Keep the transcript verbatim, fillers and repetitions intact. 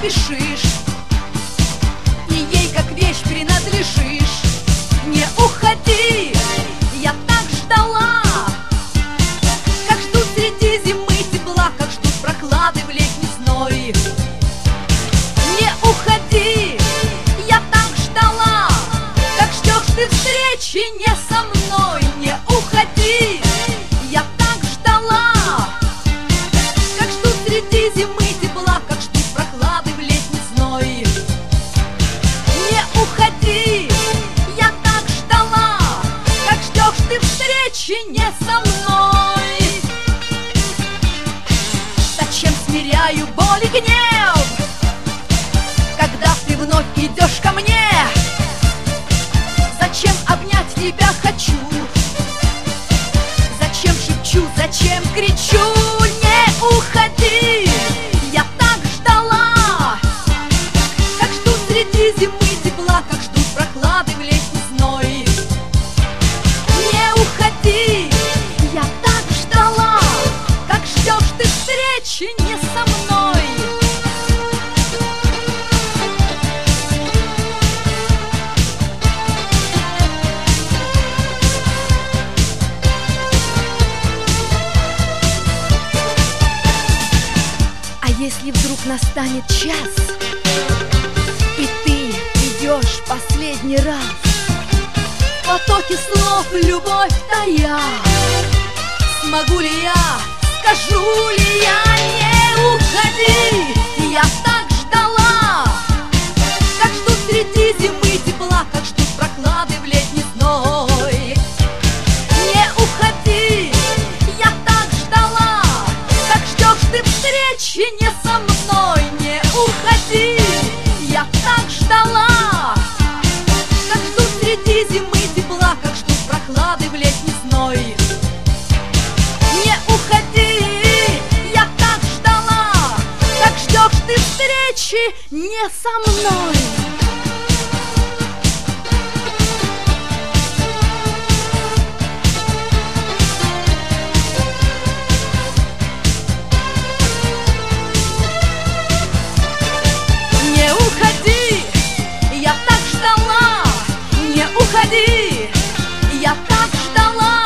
спешишь, и ей как вещь принадлежишь. Не уходи, я так ждала, как ждут среди зимы тепла, как ждут прохлады в летний зной. Не уходи, я так ждала, как ждешь ты встречи не со мной. Не уходи, я так ждала, как ждут среди зимы тепла, как ждут прохлады в летний зной. Не уходи, я так ждала, как ждешь ты встречи не со мной. Зачем смиряю боль и гнев, когда ты вновь идешь ко мне? Зачем обнять тебя хочу? Зачем шепчу, зачем кричу? Не уходи, я так ждала, как ждут среди зимы тепла, как ждут прохлады в летний зной. Не уходи, я так ждала, как ждешь ты встречи не со мной. А если вдруг настанет час, и ты идешь последний раз, в потоке слов любовь тая, смогу ли я, скажу ли я? Не уходи, я так ждала, как ждут среди зимы тепла, как ждут прохлады в летний зной. Не уходи, я так ждала, как ждешь ты встречи не со мной. Не уходи, я так ждала, как ждут среди зимы тепла, как ждут прохлады в летний зной. Не уходи, я так ждала, как ждешь ты встречи не со мной. Не уходи, я так ждала, не уходи, я так ждала,